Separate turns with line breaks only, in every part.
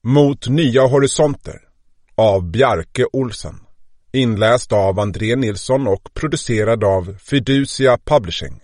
Mot nya horisonter av Bjarke Olsen. Inläst av André Nilsson och producerad av Fiducia Publishing.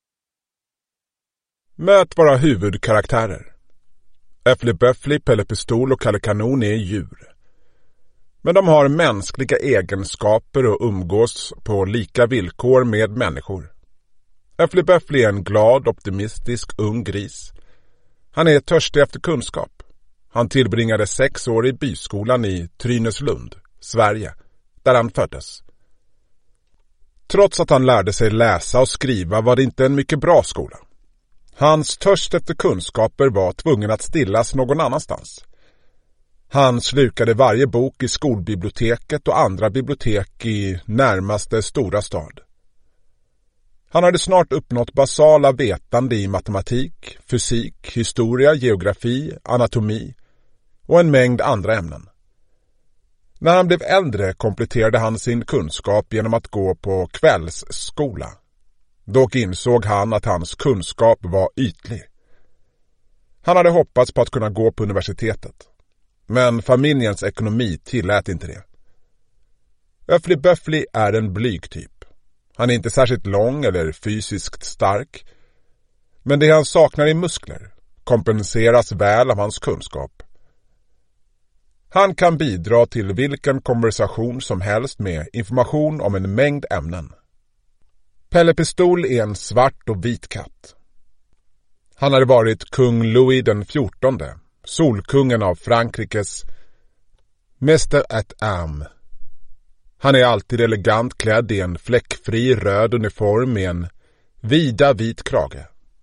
Möt våra huvudkaraktärer. Äffli Böffli, Pelle Pistol och Kalle Kanon är djur. Men de har mänskliga egenskaper och umgås på lika villkor med människor. Äffli Böffli är en glad, optimistisk, ung gris. Han är törstig efter kunskap. Han tillbringade 6 år i byskolan i Tryneslund, Sverige, där han föddes. Trots att han lärde sig läsa och skriva var det inte en mycket bra skola. Hans törst efter kunskaper var tvungen att stillas någon annanstans. Han slukade varje bok i skolbiblioteket och andra bibliotek i närmaste stora stad. Han hade snart uppnått basala vetande i matematik, fysik, historia, geografi, anatomi och en mängd andra ämnen. När han blev äldre kompletterade han sin kunskap genom att gå på kvällsskola. Dock insåg han att hans kunskap var ytlig. Han hade hoppats på att kunna gå på universitetet. Men familjens ekonomi tillät inte det. Äffli Böffli är en blyg typ. Han är inte särskilt lång eller fysiskt stark. Men det han saknar i muskler kompenseras väl av hans kunskap. Han kan bidra till vilken konversation som helst med information om en mängd ämnen. Pelle Pistol är en svart och vit katt. Han hade varit kung Louis den 14, solkungen av Frankrikes Mester at Armes. Han är alltid elegant klädd i en fläckfri röd uniform med en vida vit krage.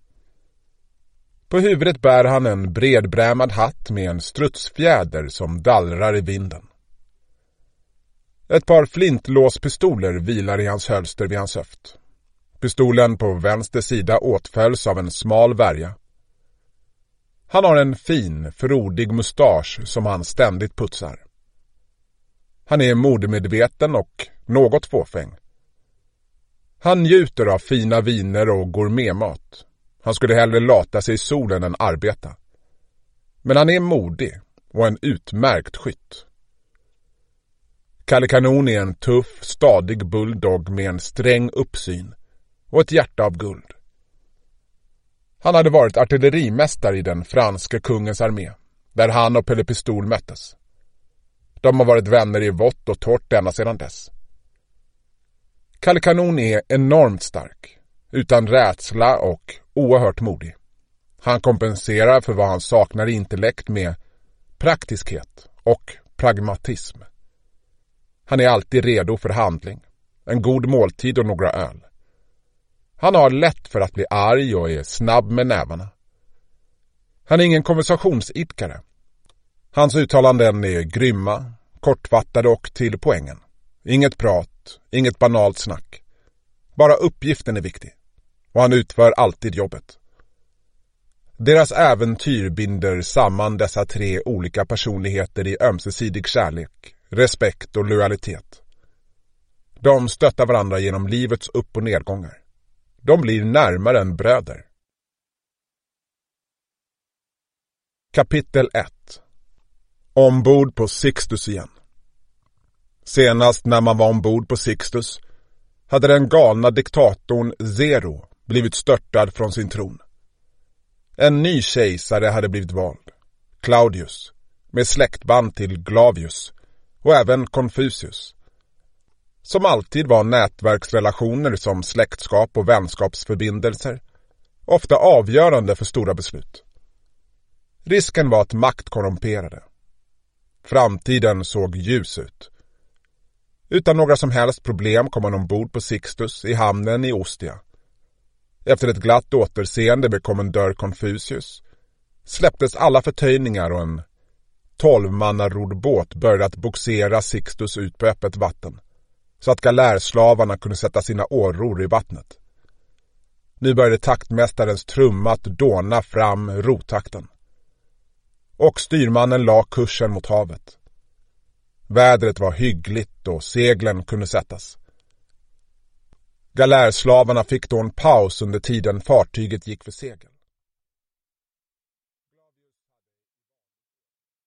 På huvudet bär han en bredbrämad hatt med en strutsfjäder som dallrar i vinden. Ett par flintlåspistoler vilar i hans hölster vid hans höft. Pistolen på vänster sida åtföljs av en smal värja. Han har en fin, frodig mustasch som han ständigt putsar. Han är modemedveten och något fåfäng. Han njuter av fina viner och gourmetmat. Han skulle hellre lata sig i solen än arbeta. Men han är modig och en utmärkt skytt. Kalle Kanon är en tuff, stadig bulldog med en sträng uppsyn och ett hjärta av guld. Han hade varit artillerimästare i den franska kungens armé, där han och Pelle Pistol möttes. De har varit vänner i vått och torrt ända sedan dess. Kalle Kanon är enormt stark, utan rädsla och oerhört modig. Han kompenserar för vad han saknar i intellekt med praktiskhet och pragmatism. Han är alltid redo för handling, en god måltid och några öl. Han har lätt för att bli arg och är snabb med nävarna. Han är ingen konversationsidkare. Hans uttalanden är grymma, kortfattade och till poängen. Inget prat, inget banalt snack. Bara uppgiften är viktig. Och han utför alltid jobbet. Deras äventyr binder samman dessa 3 olika personligheter i ömsesidig kärlek, respekt och lojalitet. De stöttar varandra genom livets upp- och nedgångar. De blir närmare än bröder. Kapitel 1. Ombord på Sixtus igen. Senast när man var ombord på Sixtus hade den galna diktatorn Zero blivit störtad från sin tron. En ny kejsare hade blivit vald, Claudius, med släktband till Glavius och även Confucius. Som alltid var nätverksrelationer som släktskap och vänskapsförbindelser ofta avgörande för stora beslut. Risken var att makt korrumperade. Framtiden såg ljus ut. Utan några som helst problem kom han ombord på Sixtus i hamnen i Ostia. Efter ett glatt återseende med kommendör Confucius släpptes alla förtöjningar och en 12-mannaroddbåt började att boxera Sixtus ut på öppet vatten, så att galärslavarna kunde sätta sina åror i vattnet. Nu började taktmästarens trumma att dåna fram rotakten. Och styrmannen la kursen mot havet. Vädret var hyggligt och seglen kunde sättas. Galärslavarna fick då en paus under tiden fartyget gick för segel.